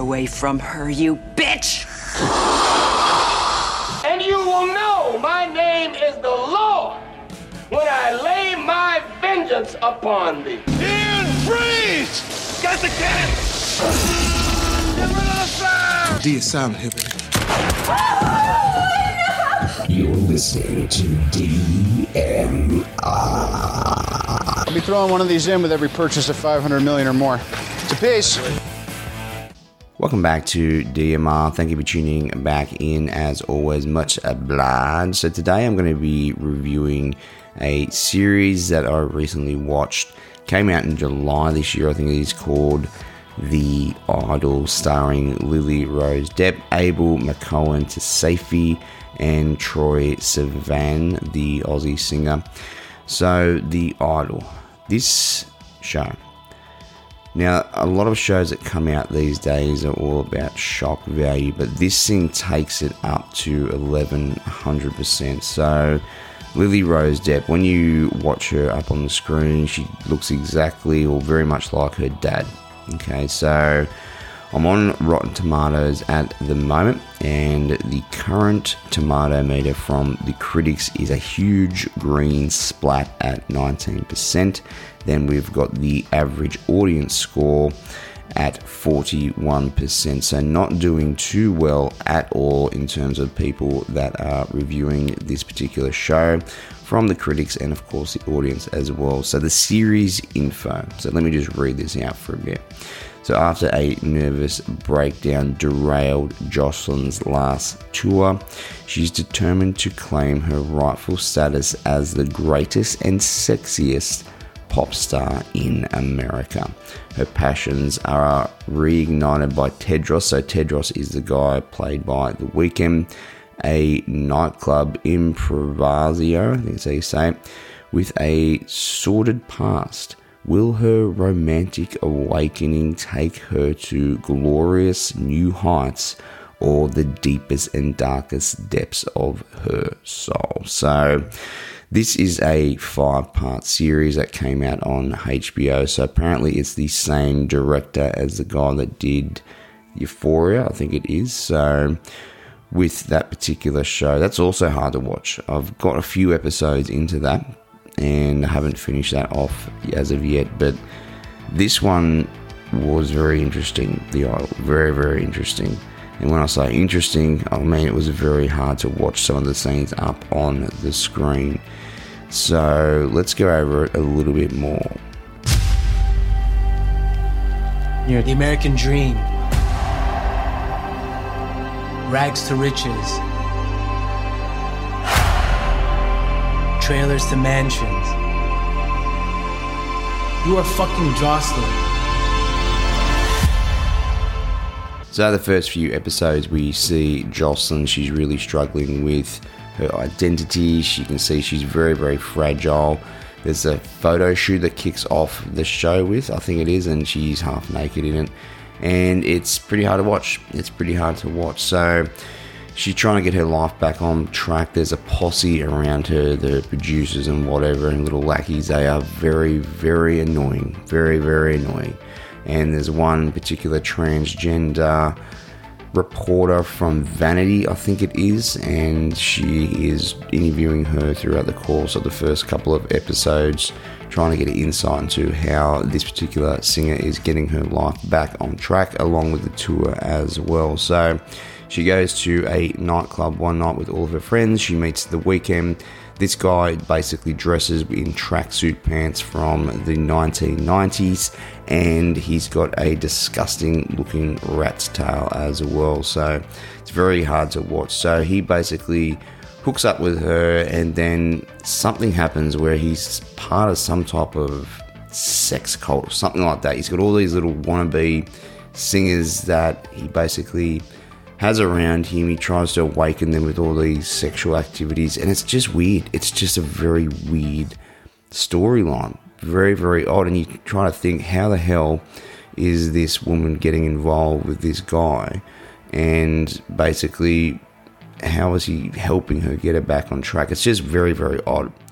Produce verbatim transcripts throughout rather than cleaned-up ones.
away from her, you bitch! And you will know my name is the Lord when I lay my vengeance upon thee. Ian, freeze! Get the cannon! Get rid of the sound! D is silent, Hibbert. You're listening to D M R. I'll be throwing one of these in with every purchase of five hundred million or more. It's a piece. Welcome back to D M R. Thank you for tuning back in. As always, much obliged. So today I'm going to be reviewing a series that I recently watched. Came out in July this year. I think it is called The Idol, starring Lily Rose Depp, Abel McCowan Tasafi, and Troye Sivan, the Aussie singer. So, The Idol. This show. Now, a lot of shows that come out these days are all about shock value, but this thing takes it up to eleven hundred percent. So, Lily Rose Depp, when you watch her up on the screen, she looks exactly or very much like her dad. Okay, so I'm on Rotten Tomatoes at the moment, and the current tomato meter from the critics is a huge green splat at nineteen percent. Then we've got the average audience score at forty-one percent. So not doing too well at all in terms of people that are reviewing this particular show from the critics and of course the audience as well. So the series info. So let me just read this out for a bit. So after a nervous breakdown derailed Jocelyn's last tour, she's determined to claim her rightful status as the greatest and sexiest pop star in America. Her passions are reignited by Tedros. So Tedros is the guy played by The Weeknd, a nightclub impresario, I think that's how you say it, with a sordid past. Will her romantic awakening take her to glorious new heights or the deepest and darkest depths of her soul? So this is a five-part series that came out on H B O. So apparently it's the same director as the guy that did Euphoria, I think it is. So with that particular show, that's also hard to watch. I've got a few episodes into that and I haven't finished that off as of yet, but this one was very interesting. The Idol, very, very interesting. And when I say interesting, I mean it was very hard to watch some of the scenes up on the screen. So let's go over it a little bit more. You're the American dream. Rags to riches. Trailers to mansions. You are fucking Jocelyn. So the first few episodes we see Jocelyn, she's really struggling with her identity. You can see she's very, very fragile. There's a photo shoot that kicks off the show with, I think it is, and she's half naked in it. And it's pretty hard to watch. It's pretty hard to watch. So she's trying to get her life back on track. There's a posse around her, the producers and whatever, and little lackeys. They are very, very annoying. Very, very annoying. And there's one particular transgender reporter from Vanity, I think it is, and she is interviewing her throughout the course of the first couple of episodes, trying to get an insight into how this particular singer is getting her life back on track, along with the tour as well. So she goes to a nightclub one night with all of her friends. She meets The Weeknd. This guy basically dresses in tracksuit pants from the nineteen nineties, and he's got a disgusting looking rat's tail as well. So it's very hard to watch. So he basically hooks up with her, and then something happens where he's part of some type of sex cult or something like that. He's got all these little wannabe singers that he basically has around him. He tries to awaken them with all these sexual activities, and it's just weird. It's just a very weird storyline. Very, very odd, and you try to think, how the hell is this woman getting involved with this guy? And basically, how is he helping her get her back on track? It's just very, very odd.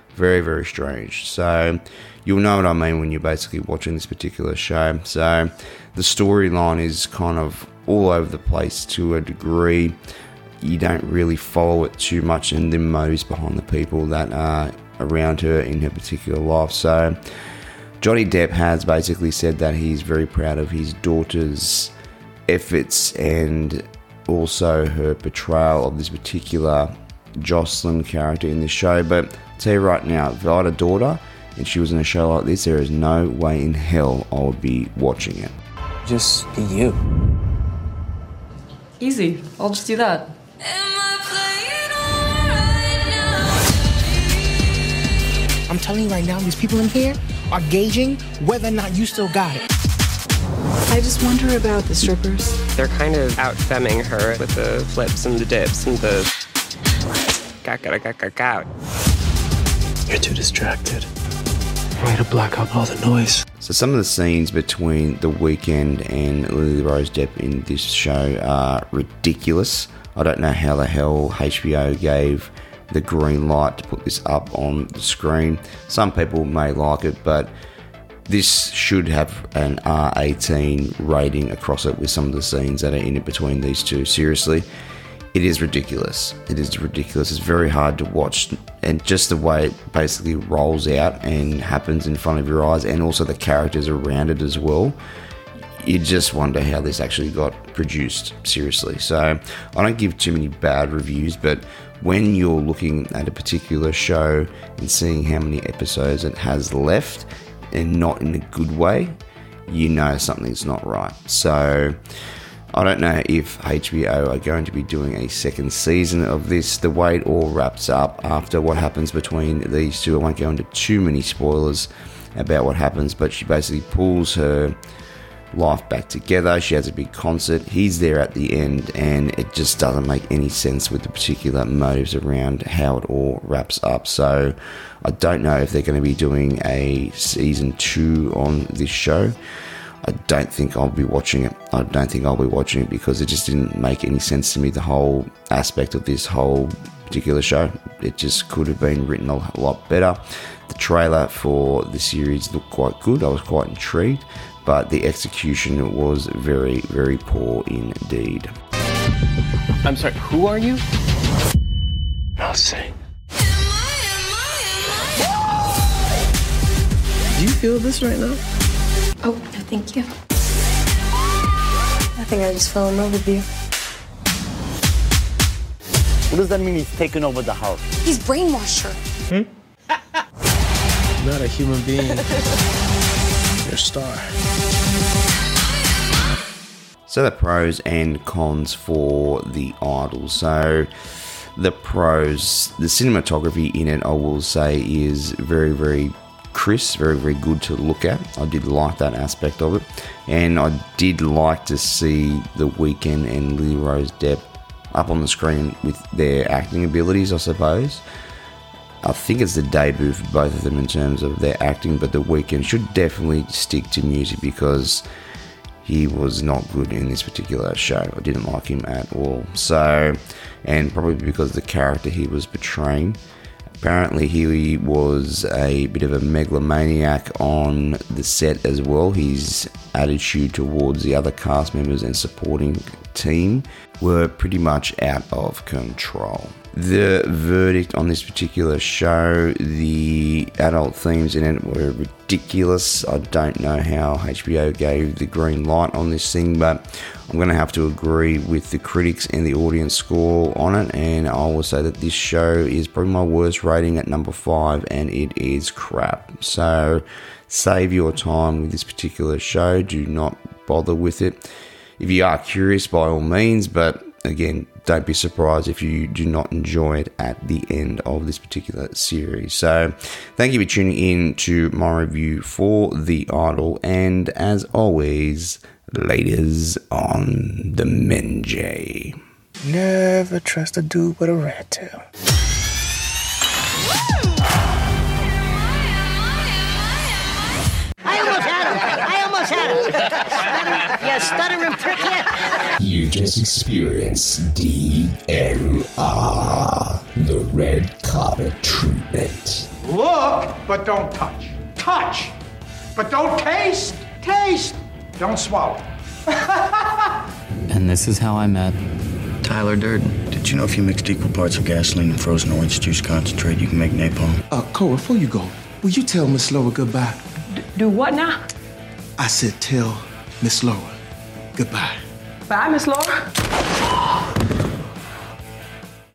Very, very strange. So you'll know what I mean when you're basically watching this particular show. So the storyline is kind of all over the place to a degree. You don't really follow it too much, and the motives behind the people that are around her in her particular life. So Johnny Depp has basically said that he's very proud of his daughter's efforts and also her portrayal of this particular Jocelyn character in this show. But I'll tell you right now, if I had a daughter and she was in a show like this, there is no way in hell I would be watching it. Just be you. Easy. I'll just do that. I'm telling you right now, these people in here are gauging whether or not you still got it. I just wonder about the strippers. They're kind of out-femming her with the flips and the dips and the... Got, got, got, got, got. You're too distracted. Try to block out all the noise. So some of the scenes between The Weeknd and Lily Rose Depp in this show are ridiculous. I don't know how the hell H B O gave the green light to put this up on the screen. Some people may like it, but this should have an R eighteen rating across it with some of the scenes that are in it between these two. Seriously, it is ridiculous. It is ridiculous. It's very hard to watch, and just the way it basically rolls out and happens in front of your eyes, and also the characters around it as well. You just wonder how this actually got produced, seriously. So I don't give too many bad reviews, but when you're looking at a particular show and seeing how many episodes it has left, and not in a good way, you know something's not right. So I don't know if H B O are going to be doing a second season of this. The way it all wraps up after what happens between these two, I won't go into too many spoilers about what happens, but she basically pulls her life back together. She has a big concert. He's there at the end, and it just doesn't make any sense with the particular motives around how it all wraps up. So I don't know if they're going to be doing a season two on this show. I don't think I'll be watching it. I don't think I'll be watching it because it just didn't make any sense to me, the whole aspect of this whole particular show. It just could have been written a lot better. The trailer for the series looked quite good. I was quite intrigued, but the execution was very, very poor indeed. I'm sorry, who are you? I'll sing. Do you feel this right now? Oh, no, thank you. I think I just fell in love with you. What does that mean he's taken over the house? He's brainwashed her. Hmm? Not a human being. You're a star. So the pros and cons for The Idol. So the pros, the cinematography in it, I will say, is very, very crisp, very, very good to look at. I did like that aspect of it, and I did like to see The Weeknd and Lily Rose Depp up on the screen with their acting abilities, I suppose. I think it's the debut for both of them in terms of their acting, but The Weeknd should definitely stick to music because he was not good in this particular show. I didn't like him at all. So, and probably because of the character he was portraying. Apparently he was a bit of a megalomaniac on the set as well. His attitude towards the other cast members and supporting team were pretty much out of control. The verdict on this particular show, the adult themes in it were ridiculous. I don't know how H B O gave the green light on this thing, but I'm going to have to agree with the critics and the audience score on it, and I will say that this show is probably my worst rating at number five, and it is crap. So save your time with this particular show. Do not bother with it. If you are curious, by all means, but again, don't be surprised if you do not enjoy it at the end of this particular series. So thank you for tuning in to my review for The Idol, and as always, ladies on the Menjay. Never trust a dude with a rat tail. I almost had him. I almost had him. Stuttering, you stuttering prick here. You just experienced D M R, the red carpet treatment. Look, but don't touch. Touch, but don't taste. Taste, don't swallow. And this is how I met Tyler Durden. Did you know if you mixed equal parts of gasoline and frozen orange juice concentrate, you can make napalm? Uh, Cole, before you go, will you tell Miss Laura goodbye? D- do what now? I said tell Miss Laura goodbye. Bye, Miss Laura.